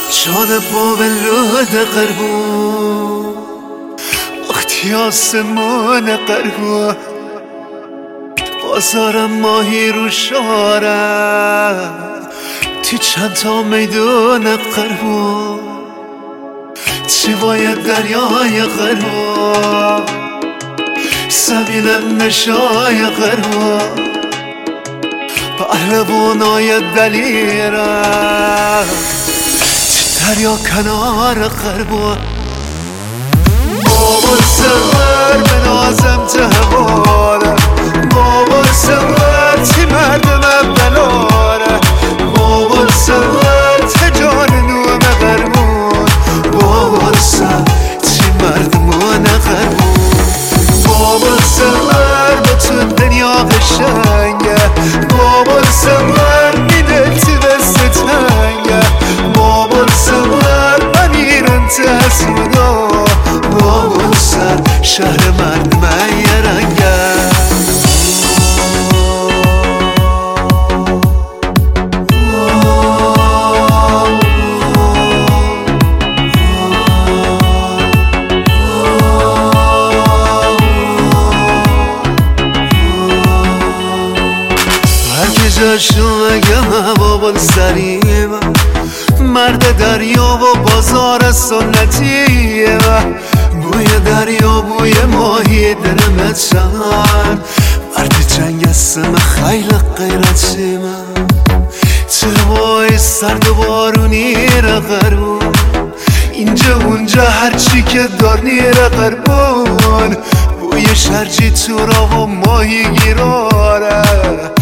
جان باولود قربون وقتی آسمان قربون بازارم ماهی رو شارم تو چند تا میدون قربون چی باید دریای قربون زمینم نشای قربون پهلوانای دلیرم دریا کنار قربون بابا سور بنازم جواره بابا سور چی مردم بلاره بابا سور تجان نوم قربون بابا سور چی مردمان قربون بابا سور با تو دنیا قشنگه بابا سور میده تی بسته تنگه بابا سور امیرم تحسودا بابا سر شهر مردم یه رنگه جاشو اگه بابا سریم مرد دریا و بازار سنتیه بوی دریا بوی ماهی درمت شن مرد جنگ اسم خیلی غیرتیم چه سرد و بارونی را قربون اینجا اونجا هرچی که دار نیره قربون بوی شرجی تو را و ماهی گیراره